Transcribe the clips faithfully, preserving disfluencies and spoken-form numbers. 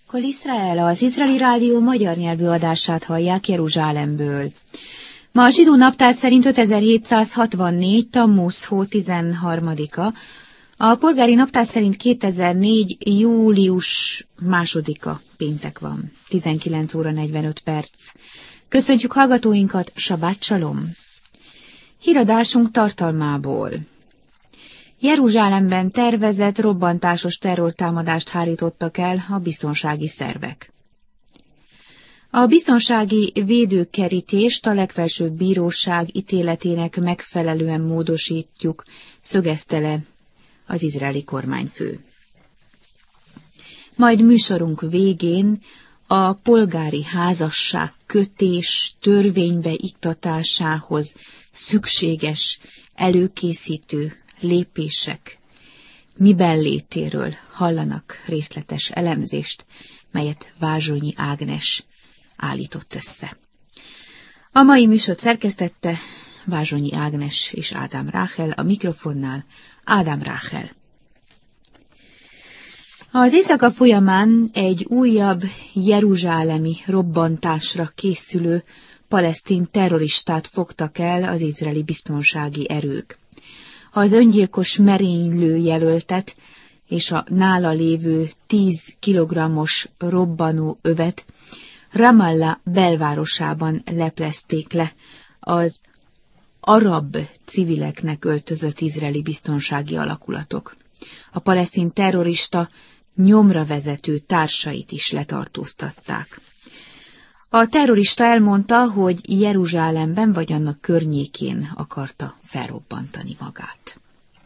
Kol Iszrael, az Izraeli Rádió magyar nyelvű adását hallják Jeruzsálemből. Ma a zsidó naptár szerint ötezer-hétszázhatvannégy. Tammuz hó tizenharmadika, a polgári naptár szerint kétezer-négy. július másodika péntek van, tizenkilenc óra negyvenöt perc. Köszöntjük hallgatóinkat, sabát salom! Híradásunk tartalmából. Jeruzsálemben tervezett robbantásos terrortámadást hárítottak el a biztonsági szervek. A biztonsági védőkerítést a legfelsőbb bíróság ítéletének megfelelően módosítjuk, szögezte le az izraeli kormányfő. Majd műsorunk végén a polgári házasság kötés törvénybe iktatásához szükséges előkészítő lépések miben létéről hallanak részletes elemzést, melyet Vázsonyi Ágnes állított össze. A mai műsort szerkesztette Vázsonyi Ágnes és Ádám Ráhel, a mikrofonnál Ádám Ráhel. Az éjszaka folyamán egy újabb jeruzsálemi robbantásra készülő palesztin terroristát fogtak el az izraeli biztonsági erők. Az öngyilkos merénylő jelöltet és a nála lévő tíz kilogrammos robbanó övet Ramallah belvárosában leplezték le az arab civileknek öltözött izraeli biztonsági alakulatok. A palesztin terrorista nyomra vezető társait is letartóztatták. A terrorista elmondta, hogy Jeruzsálemben vagy annak környékén akarta felrobbantani magát.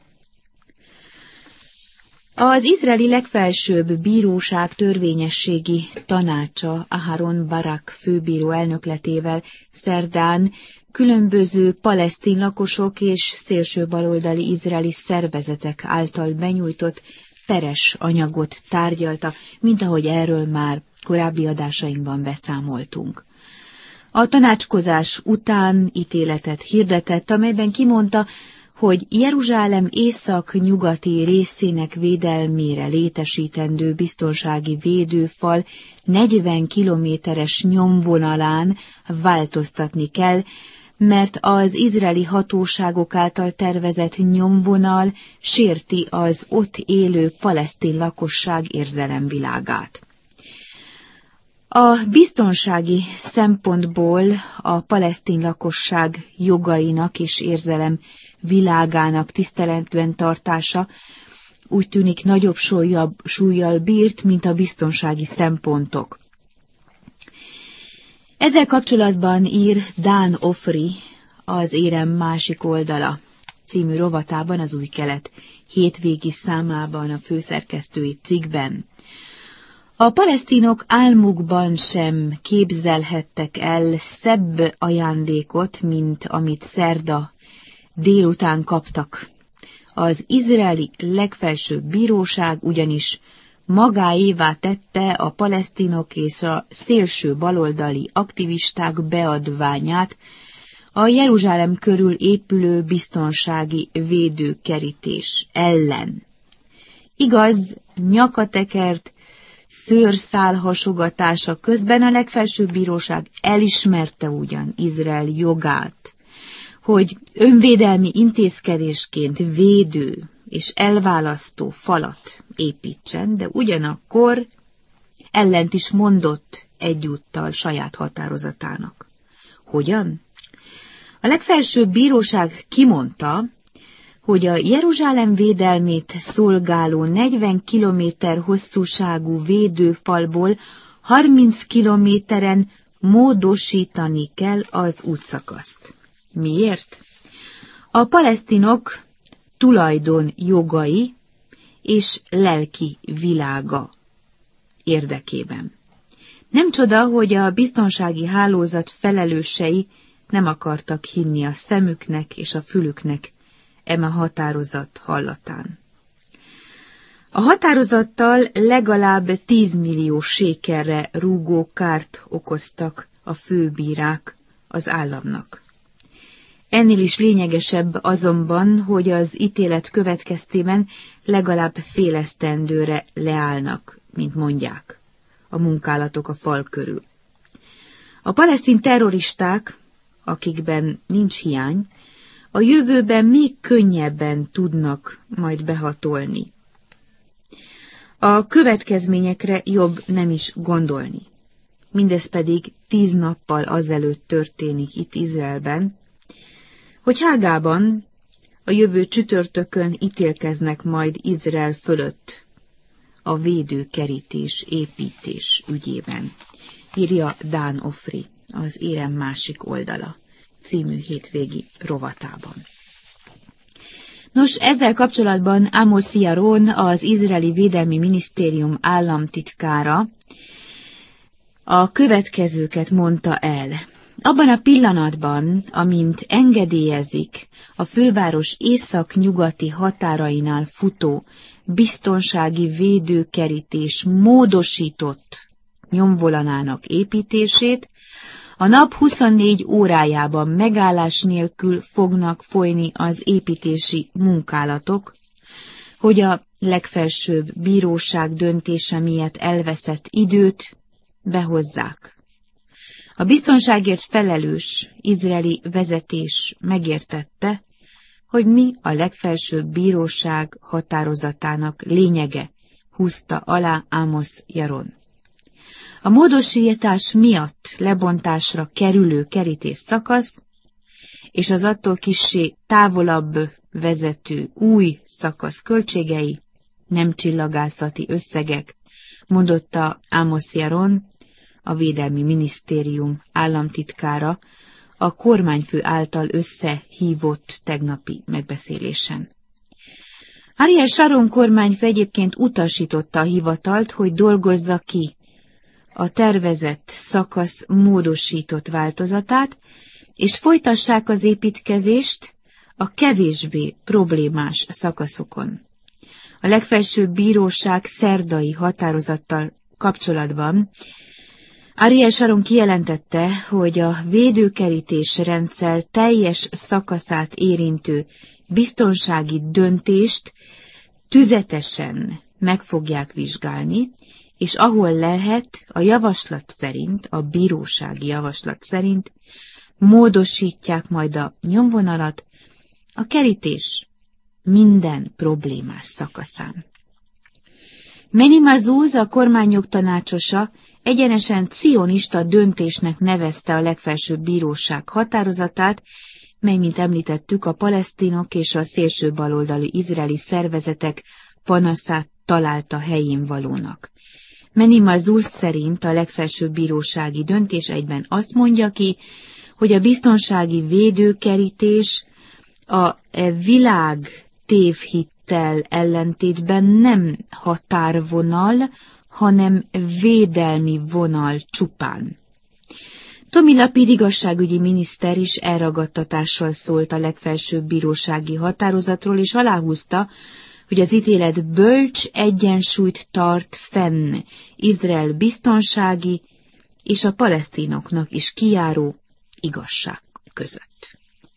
Az izraeli legfelsőbb bíróság törvényességi tanácsa Aharon Barak főbíró elnökletével szerdán különböző palesztin lakosok és szélsőbaloldali izraeli szervezetek által benyújtott peres anyagot tárgyalta, mint ahogy erről már korábbi adásainkban beszámoltunk. A tanácskozás után ítéletet hirdetett, amelyben kimondta, hogy Jeruzsálem észak-nyugati részének védelmére létesítendő biztonsági védőfal negyven kilométeres nyomvonalán változtatni kell, mert az izraeli hatóságok által tervezett nyomvonal sérti az ott élő palesztin lakosság érzelemvilágát. A biztonsági szempontból a palesztin lakosság jogainak és érzelem világának tiszteletben tartása úgy tűnik nagyobb súlyabb, súllyal bírt, mint a biztonsági szempontok. Ezzel kapcsolatban ír Dan Ofri az Érem másik oldala című rovatában, az Új Kelet hétvégi számában, a főszerkesztői cikkben. A palesztinok álmukban sem képzelhettek el szebb ajándékot, mint amit szerda délután kaptak. Az izraeli legfelsőbb bíróság ugyanis magáévá tette a palesztinok és a szélső baloldali aktivisták beadványát a Jeruzsálem körül épülő biztonsági védőkerítés ellen. Igaz, nyakatekert szőrszál hasogatása közben a legfelsőbb bíróság elismerte ugyan Izrael jogát, hogy önvédelmi intézkedésként védő és elválasztó falat építsen, de ugyanakkor ellent is mondott egyúttal saját határozatának. Hogyan? A legfelsőbb bíróság kimondta, hogy a Jeruzsálem védelmét szolgáló negyven kilométer hosszúságú védőfalból harminc kilométeren módosítani kell az útszakaszt. Miért? A palesztinok tulajdon jogai és lelki világa érdekében. Nem csoda, hogy a biztonsági hálózat felelősei nem akartak hinni a szemüknek és a fülüknek eme határozat hallatán. A határozattal legalább tíz millió sékelre rúgó kárt okoztak a főbírák az államnak. Ennél is lényegesebb azonban, hogy az ítélet következtében legalább fél esztendőre leállnak, mint mondják, a munkálatok a fal körül. A palesztin terroristák, akikben nincs hiány, a jövőben még könnyebben tudnak majd behatolni. A következményekre jobb nem is gondolni. Mindez pedig tíz nappal azelőtt történik itt Izraelben, hogy Hágában a jövő csütörtökön ítélkeznek majd Izrael fölött a védőkerítés építés ügyében, írja Dán Ofri az Érem másik oldala című hétvégi rovatában. Nos, ezzel kapcsolatban Amos Yaron, az izraeli védelmi minisztérium államtitkára a következőket mondta el. Abban a pillanatban, amint engedélyezik a főváros észak-nyugati határainál futó biztonsági védőkerítés módosított nyomvolanának építését, a nap huszonnégy órájában megállás nélkül fognak folyni az építési munkálatok, hogy a legfelsőbb bíróság döntése miatt elveszett időt behozzák. A biztonságért felelős izraeli vezetés megértette, hogy mi a legfelsőbb bíróság határozatának lényege, húzta alá Amos Yaron. A módosítás miatt lebontásra kerülő kerítés szakasz és az attól kissé távolabb vezető új szakasz költségei nem csillagászati összegek, mondotta Amos Yaron, a Védelmi Minisztérium államtitkára a kormányfő által összehívott tegnapi megbeszélésen. Ariel Sharon kormányfő egyébként utasította a hivatalt, hogy dolgozza ki a tervezett szakasz módosított változatát, és folytassák az építkezést a kevésbé problémás szakaszokon. A legfelsőbb bíróság szerdai határozattal kapcsolatban Ariel Sharon kijelentette, hogy a védőkerítés rendszer teljes szakaszát érintő biztonsági döntést tüzetesen meg fogják vizsgálni, és ahol lehet, a javaslat szerint, a bírósági javaslat szerint módosítják majd a nyomvonalat a kerítés minden problémás szakaszán. Meni Mazuz, a kormányjog tanácsosa, egyenesen cionista döntésnek nevezte a legfelsőbb bíróság határozatát, mely, mint említettük, a palesztinok és a szélső baloldali izraeli szervezetek panaszát találta helyén valónak. Meni Mazuz szerint a legfelsőbb bírósági döntés egyben azt mondja ki, hogy a biztonsági védőkerítés a világ tévhittel ellentétben nem határvonal, hanem védelmi vonal csupán. Tomi Lapid igazságügyi miniszter is elragadtatással szólt a legfelsőbb bírósági határozatról, és aláhúzta, hogy az ítélet bölcs egyensúlyt tart fenn Izrael biztonsági és a palesztinoknak is kijáró igazság között.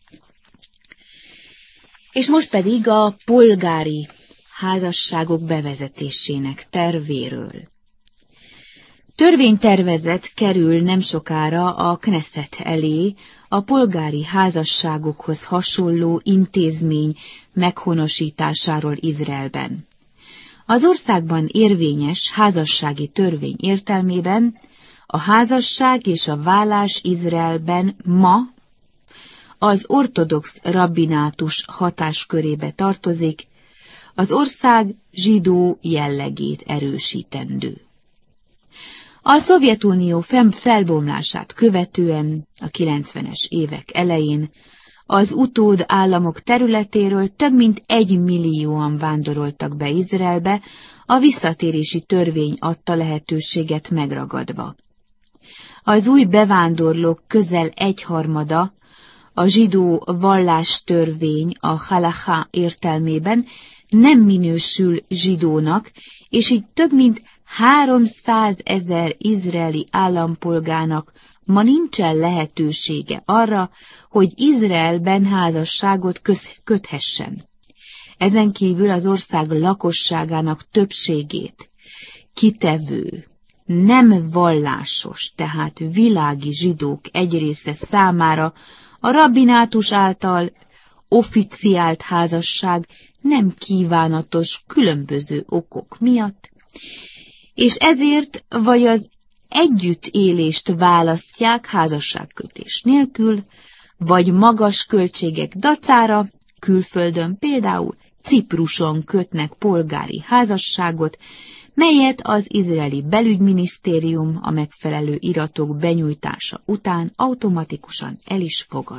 És most pedig a polgári házasságok bevezetésének tervéről. Törvénytervezet kerül nem sokára a Knesset elé a polgári házasságokhoz hasonló intézmény meghonosításáról Izraelben. Az országban érvényes házassági törvény értelmében a házasság és a vállás Izraelben ma az ortodox rabbinátus hatáskörébe tartozik, az ország zsidó jellegét erősítendő. A Szovjetunió felbomlását követően a kilencvenes évek elején az utód államok területéről több mint egy millióan vándoroltak be Izraelbe, a visszatérési törvény adta lehetőséget megragadva. Az új bevándorlók közel egyharmada a zsidó vallástörvény a halacha értelmében nem minősül zsidónak, és így több mint háromszázezer izraeli állampolgárnak ma nincsen lehetősége arra, hogy Izraelben házasságot köthessen. Ezen kívül az ország lakosságának többségét kitevő nem vallásos, tehát világi zsidók egy része számára a rabbinátus által officiált házasság nem kívánatos különböző okok miatt, és ezért vagy az együttélést választják házasságkötés nélkül, vagy magas költségek dacára, külföldön például Cipruson kötnek polgári házasságot, melyet az izraeli belügyminisztérium a megfelelő iratok benyújtása után automatikusan el is fogad.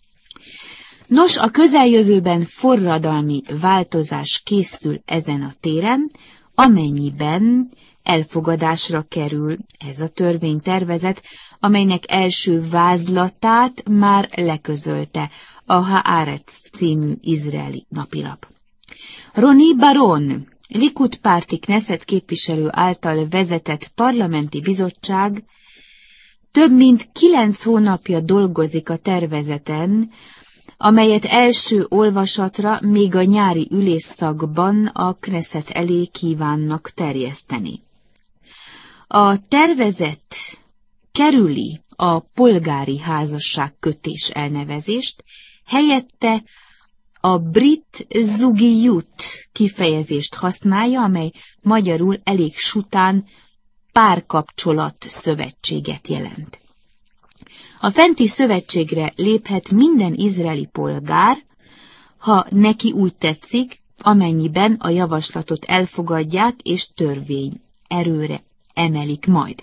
Nos, a közeljövőben forradalmi változás készül ezen a téren, amennyiben elfogadásra kerül ez a törvénytervezet, amelynek első vázlatát már leközölte a Haaretz című izraeli napilap. Roni Bar-On, Likud párti Knesset képviselő által vezetett parlamenti bizottság több mint kilenc hónapja dolgozik a tervezeten, amelyet első olvasatra még a nyári ülésszakban a Knesset elé kívánnak terjeszteni. A tervezet kerüli a polgári házasságkötés elnevezést, helyette a brit zugiyut kifejezést használja, amely magyarul elég sután párkapcsolat szövetséget jelent. A fenti szövetségre léphet minden izraeli polgár, ha neki úgy tetszik, amennyiben a javaslatot elfogadják és törvény erőre emelik majd.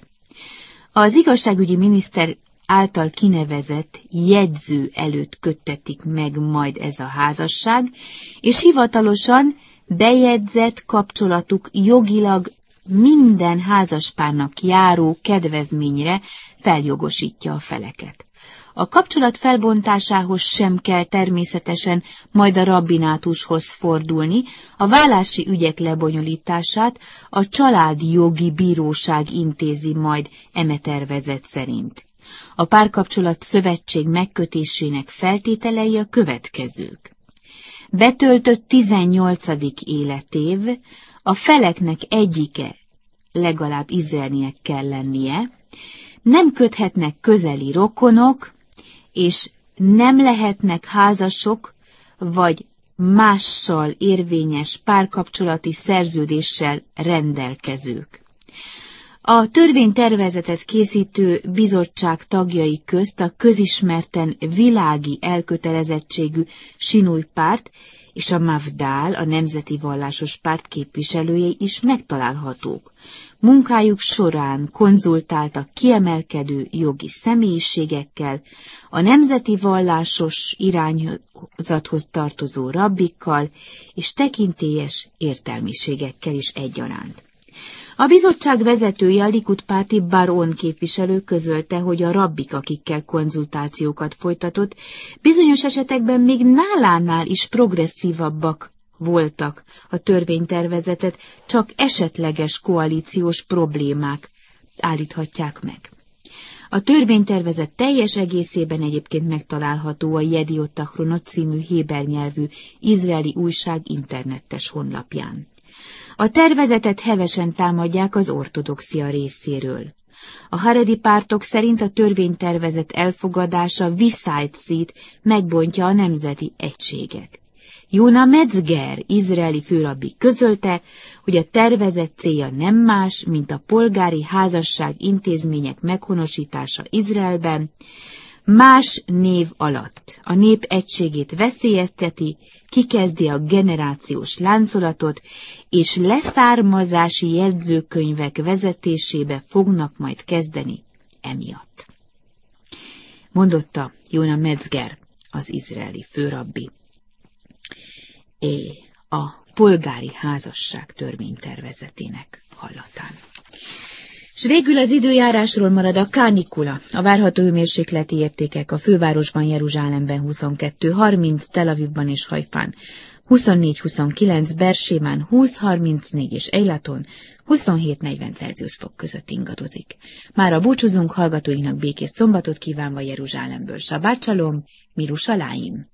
Az igazságügyi miniszter által kinevezett jegyző előtt köttetik meg majd ez a házasság, és hivatalosan bejegyzett kapcsolatuk jogilag minden házaspárnak járó kedvezményre feljogosítja a feleket. A kapcsolat felbontásához sem kell természetesen majd a rabbinátushoz fordulni, a vállási ügyek lebonyolítását a családi jogi bíróság intézi majd eme tervezet szerint. A párkapcsolat szövetség megkötésének feltételei a következők. Betöltött tizennyolcadik életév, a feleknek egyike legalább izraelinek kell lennie, nem köthetnek közeli rokonok, és nem lehetnek házasok, vagy mással érvényes párkapcsolati szerződéssel rendelkezők. A törvénytervezetet készítő bizottság tagjai közt a közismerten világi elkötelezettségű Sinúj párt és a Mafdál, a Nemzeti Vallásos Párt képviselői is megtalálhatók. Munkájuk során konzultáltak kiemelkedő jogi személyiségekkel, a nemzeti vallásos irányzathoz tartozó rabbikkal és tekintélyes értelmiségekkel is egyaránt. A bizottság vezetője, a Likud párti Bar-On képviselő közölte, hogy a rabbik, akikkel konzultációkat folytatott, bizonyos esetekben még nálánál is progresszívabbak voltak a törvénytervezetet, csak esetleges koalíciós problémák állíthatják meg. A törvénytervezet teljes egészében egyébként megtalálható a Yediot Achronot című héber nyelvű izraeli újság internetes honlapján. A tervezetet hevesen támadják az ortodoxia részéről. A haredi pártok szerint a törvénytervezet elfogadása viszályt szít, megbontja a nemzeti egységet. Jóna Metzger, izraeli főrabbi közölte, hogy a tervezet célja nem más, mint a polgári házasság intézmények meghonosítása Izraelben, más név alatt a nép egységét veszélyezteti, kikezdi a generációs láncolatot, és leszármazási jegyzőkönyvek vezetésébe fognak majd kezdeni emiatt. Mondotta Jóna Metzger, az izraeli főrabbi. É, a polgári házasság törvénytervezetének hallatán. S végül az időjárásról marad a kánikula. A várható hőmérsékleti értékek a fővárosban, Jeruzsálemben huszonkettő harminc, Tel Avivban és Hajfán huszonnégy huszonkilenc, Bersémán húsz harmincnégy és Eilaton huszonhét negyven Celsius fok között ingadozik. Mára búcsúzunk, hallgatóinknak békés szombatot kívánva Jeruzsálemből. Sabbat shalom, Mirushalayim.